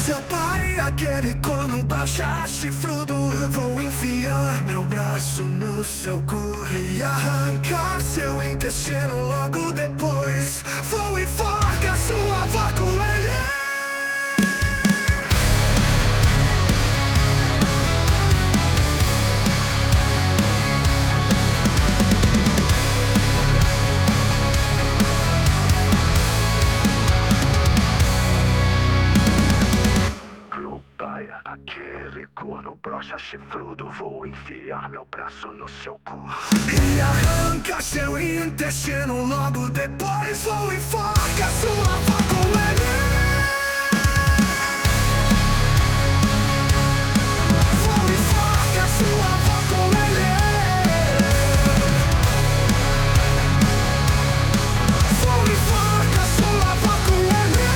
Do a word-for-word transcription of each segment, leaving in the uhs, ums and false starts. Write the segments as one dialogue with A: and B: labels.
A: Seu pai, aquele corno baixa chifrudo. Vou enfiar meu braço no seu cu e arrancar seu intestino logo depois. Vou enforcar sua avó com ele. Aquele corno broxa chifrudo. Vou enfiar meu braço no seu cu e arrancar seu intestino logo depois. Vou enforcar sua avó com ele. Vou enforcar sua avó com ele. Vou enforcar sua avó com ele.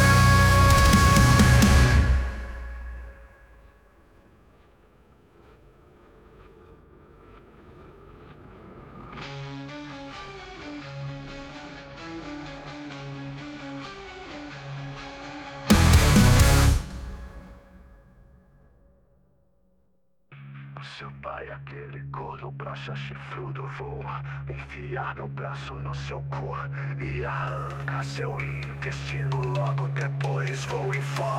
A: Seu pai, aquele corno broxa chifrudo. Vou enfiar meu braço no seu cu e arrancar seu intestino logo depois. Vou enforcar